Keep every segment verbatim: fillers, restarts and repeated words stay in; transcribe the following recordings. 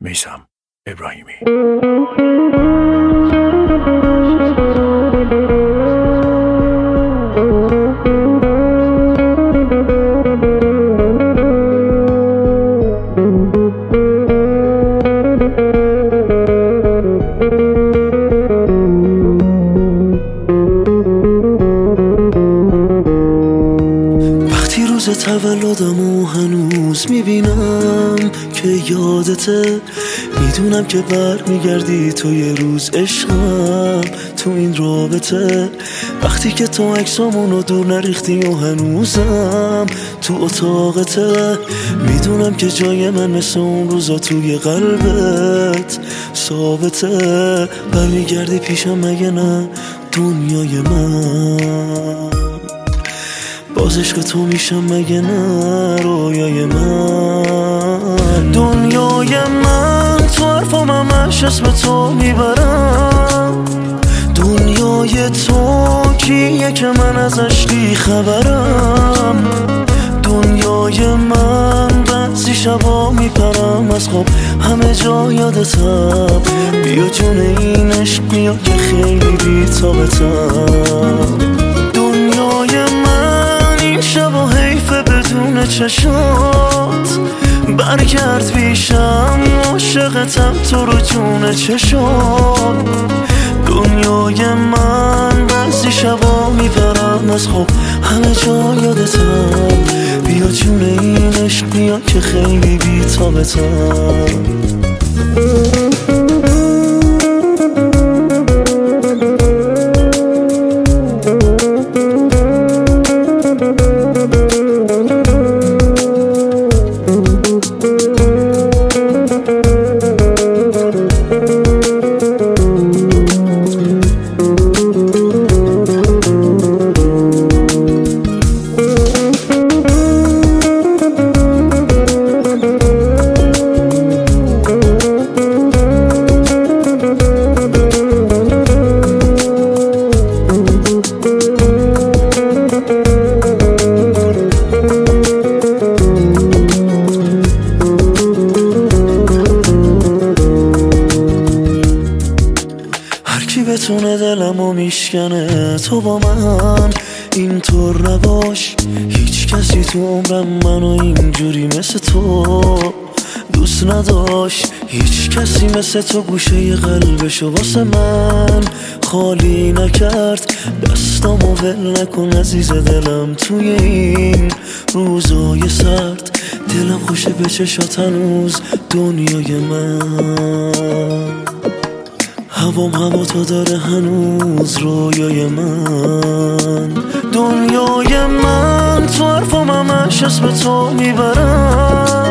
میثم ابراهیمی. وقتی روز تولدمو هنوز میبینم که یادته، میدونم که بر میگردی تو یه روز عشقم تو این رابطه. وقتی که تو عکسامونو دور نریختی و هنوزم تو اتاقته، میدونم که جای من مثل اون روزا توی قلبت ثابته. برمیگردی پیشم مگه نه دنیای من؟ باز عشق تو میشم مگه نه رویای من؟ دنیای من تو حرفام همش اسم تو میبرم. دنیای تو کیه که من ازش بی خبرم؟ دنیای من بعضی شبا میپرم از خواب همه جا یادتم. بیا جون این عشق بیا که خیلی بی تابتم. دنیای من این شبا حیفه بدون چشات، برگرد پیشم عاشقتم تو رو جون چشات. دنیای من بعضی شبا میپرم از خواب همه جا یادتم. بیا جون این عشق بیا که خیلی بی تابتم. کی بتونه دلمو میشکنه تو با من اینطور نباش. هیچ کسی تو عمرم منو اینجوری مثل تو دوست نداشت. هیچ کسی مثل تو گوشه قلبشو واسه من خالی نکرد. دستامو ول نکن عزیز دلم توی این روزای سرد. دلم خوشه به چشات هنوز دنیای من. هوام هوا تو داره هنوز رویای من. دنیای من تو حرفام همش اسم تو میبرم.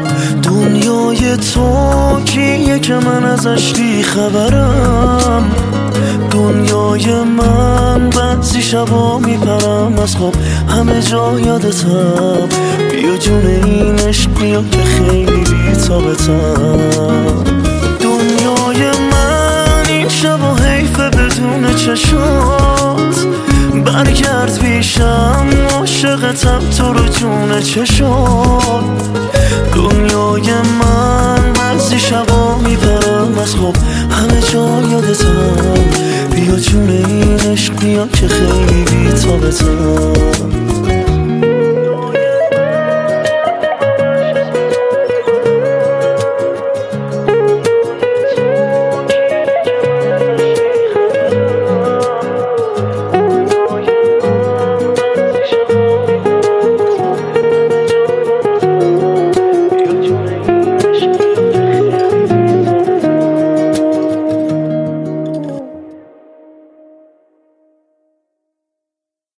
دنیای تو کیه که من ازش بی خبرم؟ دنیای من بعضی شبا میپرم از خواب همه جا یادتم. بیا جون این عشق بیا که خیلی بی تابتم. دنیای من این شبا حیفه بدون چشات، برگرد پیشم عاشقتم تو رو جون چشات. دنیای من بعضی شبا میپرم از خواب همه جا یادتم. بیا جون این عشق بیا که خیلی بی تابتم.